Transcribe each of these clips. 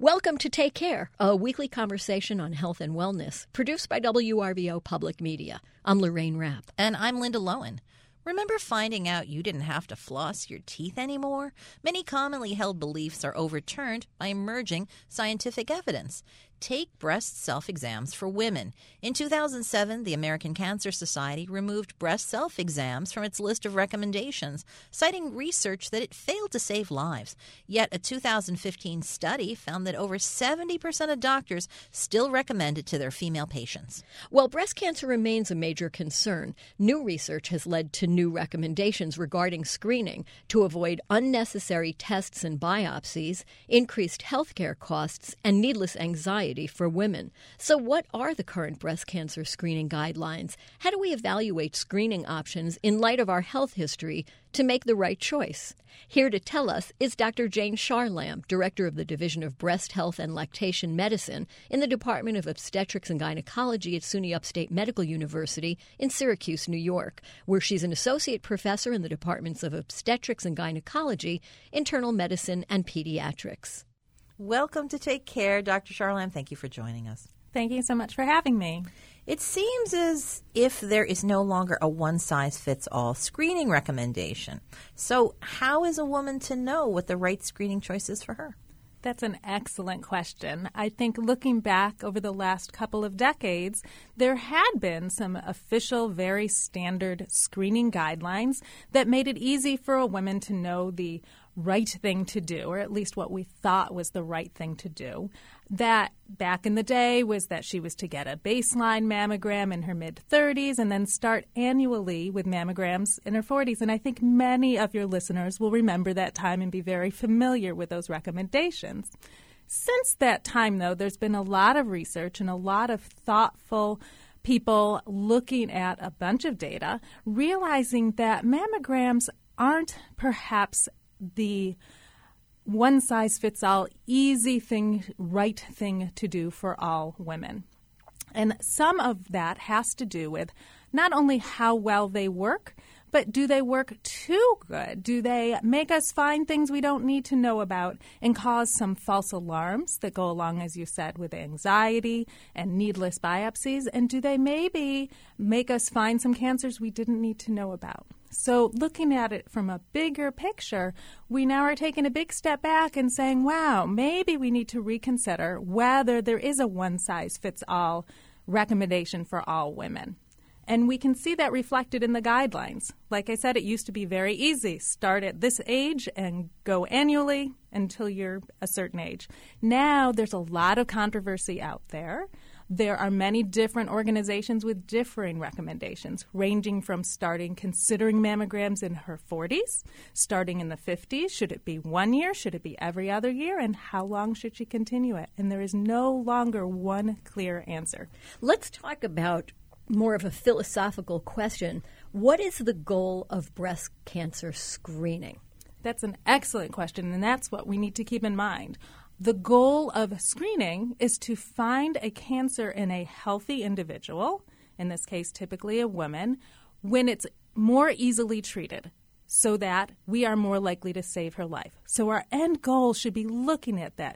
Welcome to Take Care, a weekly conversation on health and wellness, produced by WRVO Public Media. I'm Lorraine Rapp. And I'm Linda Lowen. Remember finding out you didn't have to floss your teeth anymore? Many commonly held beliefs are overturned by emerging scientific evidence. Take breast self-exams for women. In 2007, the American Cancer Society removed breast self-exams from its list of recommendations, citing research that it failed to save lives. Yet a 2015 study found that over 70% of doctors still recommend it to their female patients. While breast cancer remains a major concern, new research has led to new recommendations regarding screening to avoid unnecessary tests and biopsies, increased healthcare costs, and needless anxiety for women. So what are the current breast cancer screening guidelines? How do we evaluate screening options in light of our health history to make the right choice? Here to tell us is Dr. Jane Charlam, Director of the Division of Breast Health and Lactation Medicine in the Department of Obstetrics and Gynecology at SUNY Upstate Medical University in Syracuse, New York, where she's an associate professor in the departments of Obstetrics and Gynecology, Internal Medicine, and Pediatrics. Welcome to Take Care, Dr. Charlam. Thank you for joining us. Thank you so much for having me. It seems as if there is no longer a one-size-fits-all screening recommendation. So how is a woman to know what the right screening choice is for her? That's an excellent question. I think looking back over the last couple of decades, there had been some official, very standard screening guidelines that made it easy for a woman to know the right thing to do, or at least what we thought was the right thing to do. That back in the day was that she was to get a baseline mammogram in her mid-30s and then start annually with mammograms in her 40s. And I think many of your listeners will remember that time and be very familiar with those recommendations. Since that time, though, there's been a lot of research and a lot of thoughtful people looking at a bunch of data, realizing that mammograms aren't perhaps the one-size-fits-all, easy thing, right thing to do for all women. And some of that has to do with not only how well they work, but do they work too good? Do they make us find things we don't need to know about and cause some false alarms that go along, as you said, with anxiety and needless biopsies? And do they maybe make us find some cancers we didn't need to know about? So looking at it from a bigger picture, we now are taking a big step back and saying, wow, maybe we need to reconsider whether there is a one-size-fits-all recommendation for all women. And we can see that reflected in the guidelines. Like I said, it used to be very easy. Start at this age and go annually until you're a certain age. Now there's a lot of controversy out there. There are many different organizations with differing recommendations, ranging from considering mammograms in her 40s, starting in the 50s. Should it be 1 year? Should it be every other year? And how long should she continue it? And there is no longer one clear answer. Let's talk about more of a philosophical question. What is the goal of breast cancer screening? That's an excellent question, and that's what we need to keep in mind. The goal of screening is to find a cancer in a healthy individual, in this case typically a woman, when it's more easily treated so that we are more likely to save her life. So our end goal should be looking at that.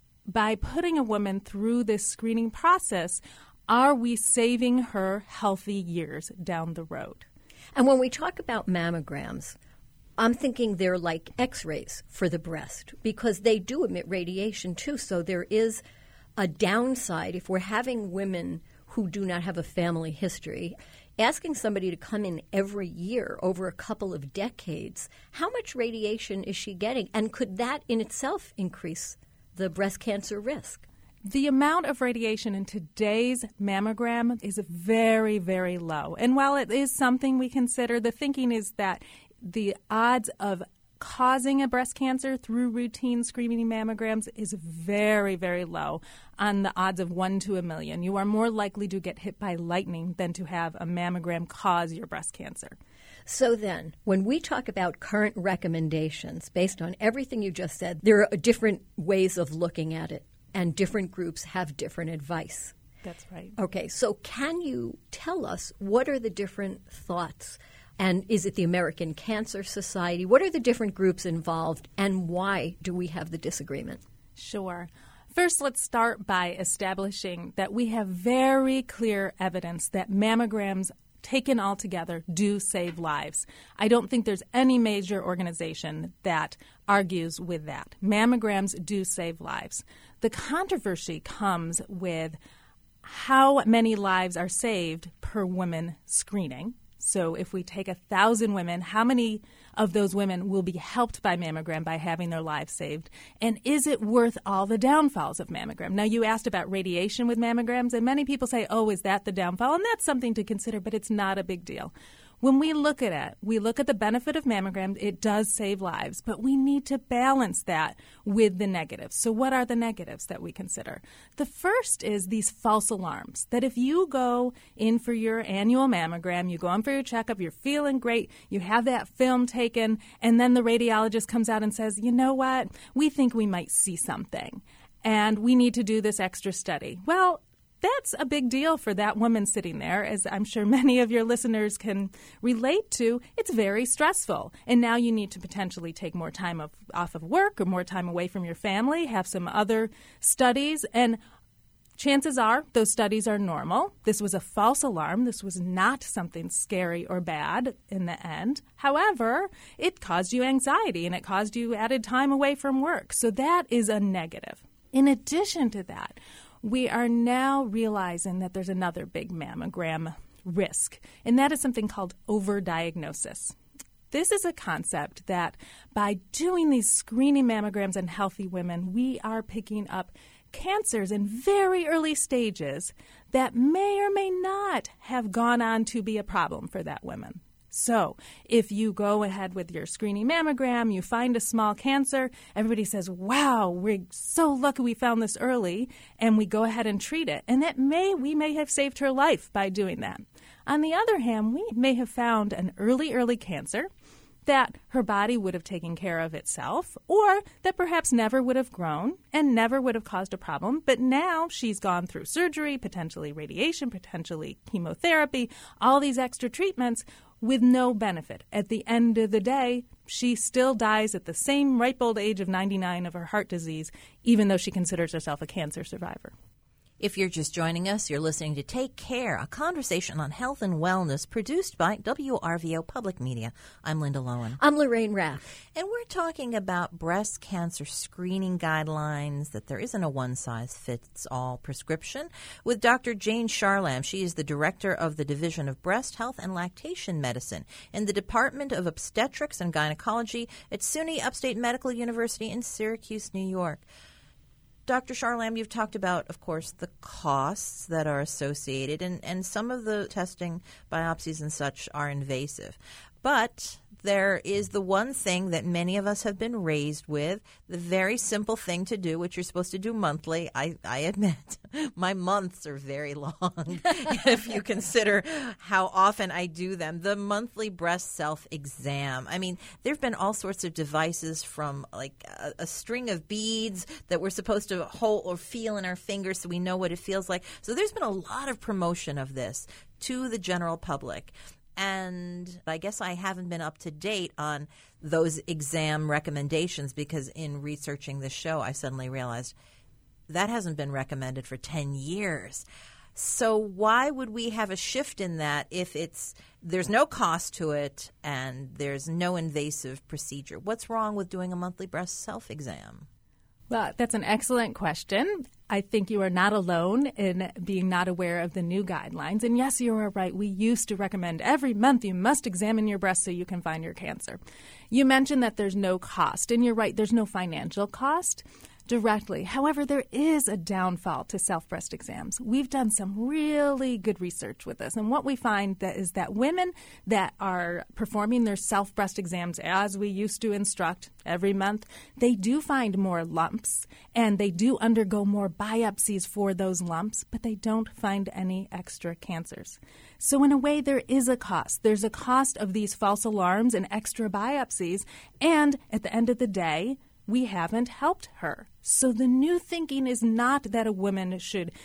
By putting a woman through this screening process, are we saving her healthy years down the road? And when we talk about mammograms, I'm thinking they're like X-rays for the breast because they do emit radiation too. So there is a downside if we're having women who do not have a family history. Asking somebody to come in every year over a couple of decades, how much radiation is she getting? And could that in itself increase the breast cancer risk? The amount of radiation in today's mammogram is very, very low. And while it is something we consider, the thinking is that the odds of causing a breast cancer through routine screening mammograms is very, very low on the odds of 1 to 1 million. You are more likely to get hit by lightning than to have a mammogram cause your breast cancer. So then, when we talk about current recommendations, based on everything you just said, there are different ways of looking at it, and different groups have different advice. That's right. Okay, so can you tell us what are the different thoughts? And is it the American Cancer Society? What are the different groups involved, and why do we have the disagreement? Sure. First, let's start by establishing that we have very clear evidence that mammograms taken all together do save lives. I don't think there's any major organization that argues with that. Mammograms do save lives. The controversy comes with how many lives are saved per woman screening. So if we take 1,000 women, how many of those women will be helped by mammogram by having their lives saved? And is it worth all the downfalls of mammogram? Now, you asked about radiation with mammograms, and many people say, oh, is that the downfall? And that's something to consider, but it's not a big deal. When we look at it, we look at the benefit of mammograms. It does save lives, but we need to balance that with the negatives. So what are the negatives that we consider? The first is these false alarms, that if you go in for your annual mammogram, you go in for your checkup, you're feeling great, you have that film taken, and then the radiologist comes out and says, you know what, we think we might see something, and we need to do this extra study. Well, that's a big deal for that woman sitting there, as I'm sure many of your listeners can relate to. It's very stressful. And now you need to potentially take more time off of work or more time away from your family, have some other studies. And chances are those studies are normal. This was a false alarm. This was not something scary or bad in the end. However, it caused you anxiety and it caused you added time away from work. So that is a negative. In addition to that, we are now realizing that there's another big mammogram risk, and that is something called overdiagnosis. This is a concept that by doing these screening mammograms in healthy women, we are picking up cancers in very early stages that may or may not have gone on to be a problem for that woman. So if you go ahead with your screening mammogram, you find a small cancer, everybody says, wow, we're so lucky we found this early, and we go ahead and treat it. And we may have saved her life by doing that. On the other hand, we may have found an early cancer that her body would have taken care of itself, or that perhaps never would have grown and never would have caused a problem, but now she's gone through surgery, potentially radiation, potentially chemotherapy, all these extra treatments with no benefit. At the end of the day, she still dies at the same ripe old age of 99 of her heart disease, even though she considers herself a cancer survivor. If you're just joining us, you're listening to Take Care, a conversation on health and wellness produced by WRVO Public Media. I'm Linda Lowen. I'm Lorraine Raff. And we're talking about breast cancer screening guidelines, that there isn't a one-size-fits-all prescription, with Dr. Jane Charlam. She is the director of the Division of Breast Health and Lactation Medicine in the Department of Obstetrics and Gynecology at SUNY Upstate Medical University in Syracuse, New York. Dr. Charlam, you've talked about, of course, the costs that are associated, and some of the testing, biopsies and such, are invasive. But there is the one thing that many of us have been raised with, the very simple thing to do, which you're supposed to do monthly. I admit, my months are very long if you consider how often I do them. The monthly breast self-exam. I mean, there have been all sorts of devices, from like a string of beads that we're supposed to hold or feel in our fingers so we know what it feels like. So there's been a lot of promotion of this to the general public. And I guess I haven't been up to date on those exam recommendations, because in researching this show, I suddenly realized that hasn't been recommended for 10 years. So why would we have a shift in that if there's no cost to it and there's no invasive procedure? What's wrong with doing a monthly breast self-exam? Well, that's an excellent question. I think you are not alone in being not aware of the new guidelines. And yes, you are right. We used to recommend every month you must examine your breast so you can find your cancer. You mentioned that there's no cost, and you're right, there's no financial cost directly. However, there is a downfall to self-breast exams. We've done some really good research with this, and what we find is that women that are performing their self-breast exams as we used to instruct every month, they do find more lumps, and they do undergo more biopsies for those lumps, but they don't find any extra cancers. So in a way, there is a cost. There's a cost of these false alarms and extra biopsies, and at the end of the day, we haven't helped her. So the new thinking is not that a woman should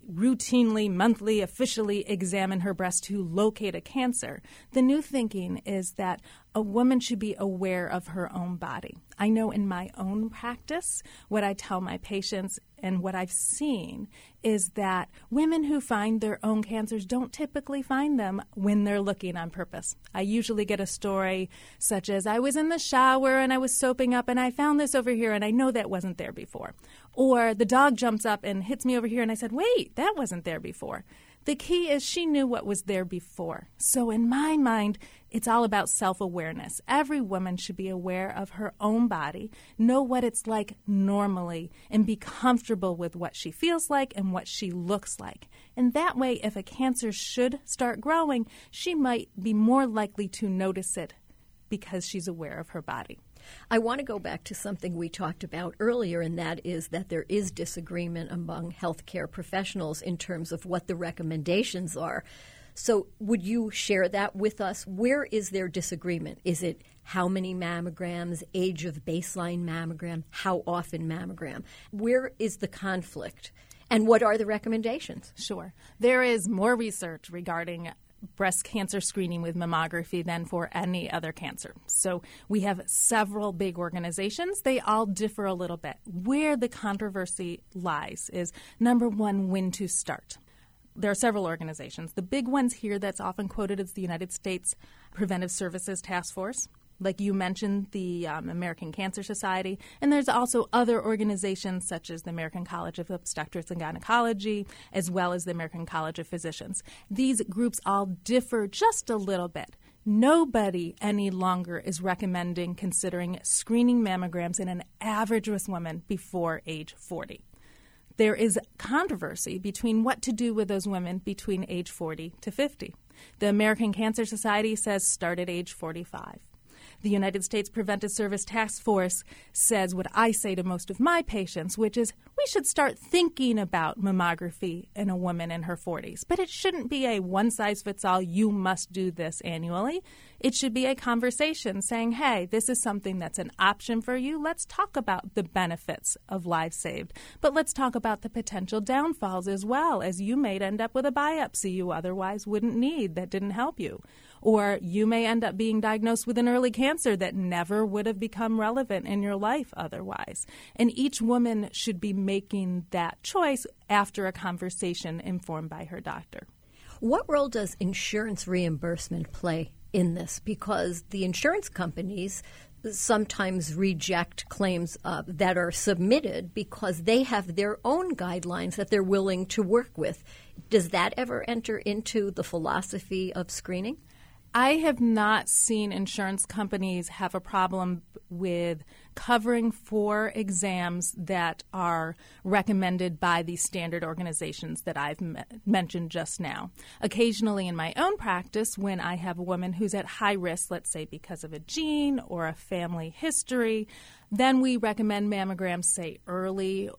routinely, monthly, officially examine her breast to locate a cancer. The new thinking is that a woman should be aware of her own body. I know in my own practice, what I tell my patients and what I've seen is that women who find their own cancers don't typically find them when they're looking on purpose. I usually get a story such as, I was in the shower and I was soaping up and I found this over here and I know that wasn't there before. Or the dog jumps up and hits me over here and I said, wait, that wasn't there before. The key is she knew what was there before. So in my mind, it's all about self-awareness. Every woman should be aware of her own body, know what it's like normally, and be comfortable with what she feels like and what she looks like. And that way, if a cancer should start growing, she might be more likely to notice it because she's aware of her body. I want to go back to something we talked about earlier, and that is that there is disagreement among healthcare professionals in terms of what the recommendations are. So would you share that with us? Where is there disagreement? Is it how many mammograms, age of baseline mammogram, how often mammogram? Where is the conflict? And what are the recommendations? Sure. There is more research regarding breast cancer screening with mammography than for any other cancer. So we have several big organizations. They all differ a little bit. Where the controversy lies is, number one, when to start. There are several organizations. The big ones here that's often quoted is the United States Preventive Services Task Force. Like you mentioned, the American Cancer Society. And there's also other organizations such as the American College of Obstetrics and Gynecology, as well as the American College of Physicians. These groups all differ just a little bit. Nobody any longer is recommending considering screening mammograms in an average-risk woman before age 40. There is controversy between what to do with those women between age 40 to 50. The American Cancer Society says start at age 45. The United States Preventive Service Task Force says what I say to most of my patients, which is we should start thinking about mammography in a woman in her 40s. But it shouldn't be a one-size-fits-all, you must do this annually. It should be a conversation saying, hey, this is something that's an option for you. Let's talk about the benefits of lives saved. But let's talk about the potential downfalls as well, as you may end up with a biopsy you otherwise wouldn't need that didn't help you. Or you may end up being diagnosed with an early cancer that never would have become relevant in your life otherwise. And each woman should be making that choice after a conversation informed by her doctor. What role does insurance reimbursement play in this? Because the insurance companies sometimes reject claims that are submitted because they have their own guidelines that they're willing to work with. Does that ever enter into the philosophy of screening? I have not seen insurance companies have a problem with covering for exams that are recommended by the standard organizations that I've mentioned just now. Occasionally in my own practice, when I have a woman who's at high risk, let's say because of a gene or a family history, then we recommend mammograms, say, earlier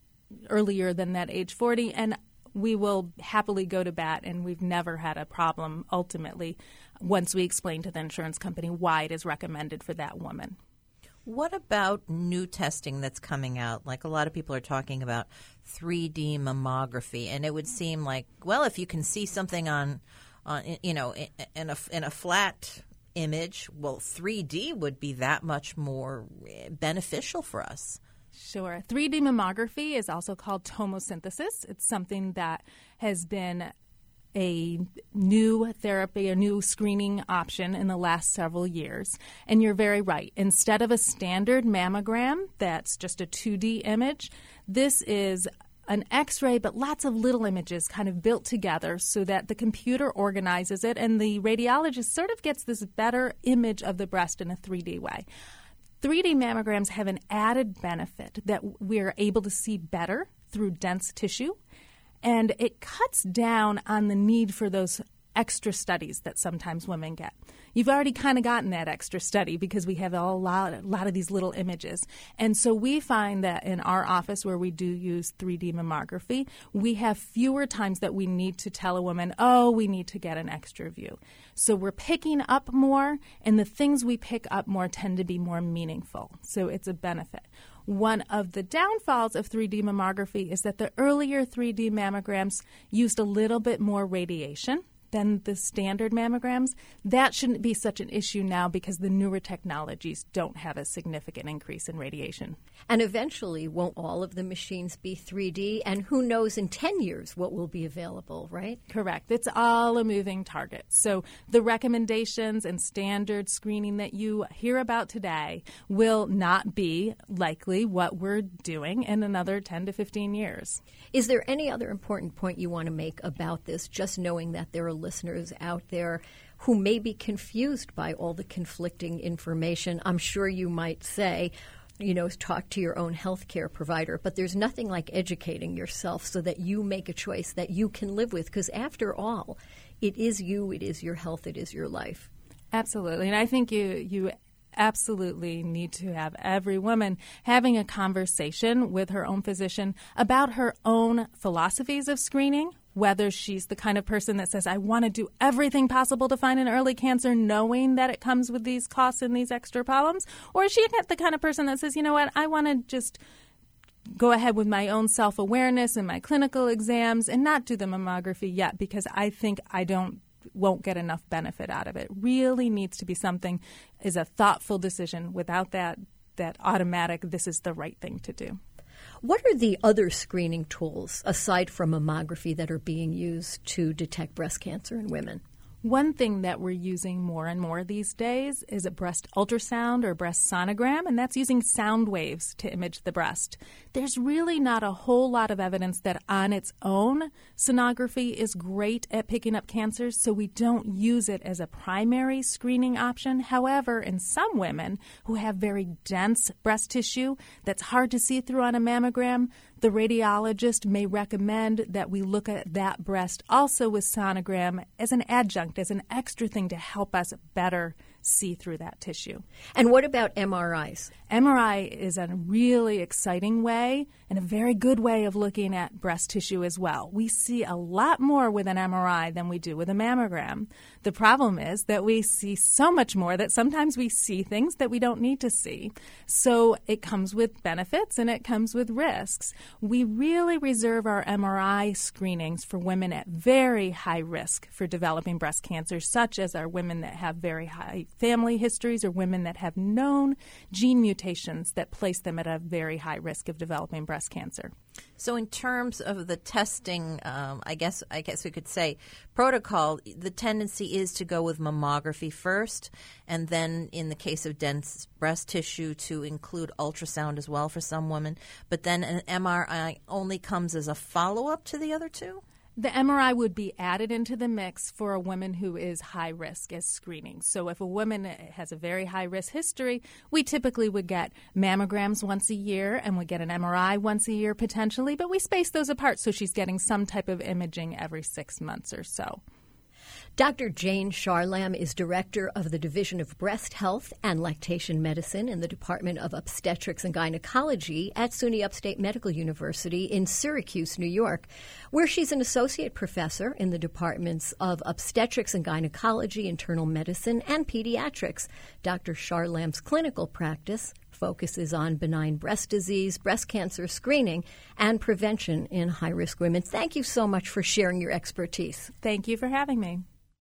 than that age 40, and we will happily go to bat, and we've never had a problem ultimately once we explain to the insurance company why it is recommended for that woman. What about new testing that's coming out? Like a lot of people are talking about 3D mammography, and it would seem like, well, if you can see something on in a flat image, well, 3D would be that much more beneficial for us. Sure. 3D mammography is also called tomosynthesis. It's something that has been a new therapy, a new screening option in the last several years. And you're very right. Instead of a standard mammogram that's just a 2D image, this is an X-ray, but lots of little images kind of built together so that the computer organizes it and the radiologist sort of gets this better image of the breast in a 3D way. 3D mammograms have an added benefit that we're able to see better through dense tissue, and it cuts down on the need for those extra studies that sometimes women get. You've already kind of gotten that extra study because we have a lot of these little images. And so we find that in our office where we do use 3D mammography, we have fewer times that we need to tell a woman, oh, we need to get an extra view. So we're picking up more, and the things we pick up more tend to be more meaningful. So it's a benefit. One of the downfalls of 3D mammography is that the earlier 3D mammograms used a little bit more radiation than the standard mammograms. That shouldn't be such an issue now because the newer technologies don't have a significant increase in radiation. And eventually, won't all of the machines be 3D? And who knows in 10 years what will be available, right? Correct. It's all a moving target. So the recommendations and standard screening that you hear about today will not be likely what we're doing in another 10 to 15 years. Is there any other important point you want to make about this, just knowing that there are listeners out there who may be confused by all the conflicting information? I'm sure you might say, talk to your own healthcare provider, but there's nothing like educating yourself so that you make a choice that you can live with, because after all, it is you, it is your health, it is your life. Absolutely. And I think you absolutely need to have every woman having a conversation with her own physician about her own philosophies of screening, whether she's the kind of person that says, I want to do everything possible to find an early cancer, knowing that it comes with these costs and these extra problems, or is she the kind of person that says, you know what, I want to just go ahead with my own self-awareness and my clinical exams and not do the mammography yet because I think I won't get enough benefit out of it. Really needs to be something, is a thoughtful decision without that automatic, this is the right thing to do. What are the other screening tools, aside from mammography, that are being used to detect breast cancer in women? One thing that we're using more and more these days is a breast ultrasound or breast sonogram, and that's using sound waves to image the breast. There's really not a whole lot of evidence that on its own sonography is great at picking up cancers, so we don't use it as a primary screening option. However, in some women who have very dense breast tissue that's hard to see through on a mammogram, the radiologist may recommend that we look at that breast also with sonogram as an adjunct, as an extra thing to help us better see through that tissue. And what about MRIs? MRI is a really exciting way and a very good way of looking at breast tissue as well. We see a lot more with an MRI than we do with a mammogram. The problem is that we see so much more that sometimes we see things that we don't need to see. So it comes with benefits and it comes with risks. We really reserve our MRI screenings for women at very high risk for developing breast cancer, such as our women that have very high family histories or women that have known gene mutations that place them at a very high risk of developing breast cancer. So in terms of the testing, I guess we could say protocol, the tendency is to go with mammography first, and then in the case of dense breast tissue to include ultrasound as well for some women. But then an MRI only comes as a follow-up to the other two? The MRI would be added into the mix for a woman who is high risk as screening. So if a woman has a very high risk history, we typically would get mammograms once a year and would get an MRI once a year potentially, but we space those apart so she's getting some type of imaging every 6 months or so. Dr. Jane Charlam is director of the Division of Breast Health and Lactation Medicine in the Department of Obstetrics and Gynecology at SUNY Upstate Medical University in Syracuse, New York, where she's an associate professor in the departments of Obstetrics and Gynecology, Internal Medicine, and Pediatrics. Dr. Charlam's clinical practice focuses on benign breast disease, breast cancer screening, and prevention in high-risk women. Thank you so much for sharing your expertise. Thank you for having me.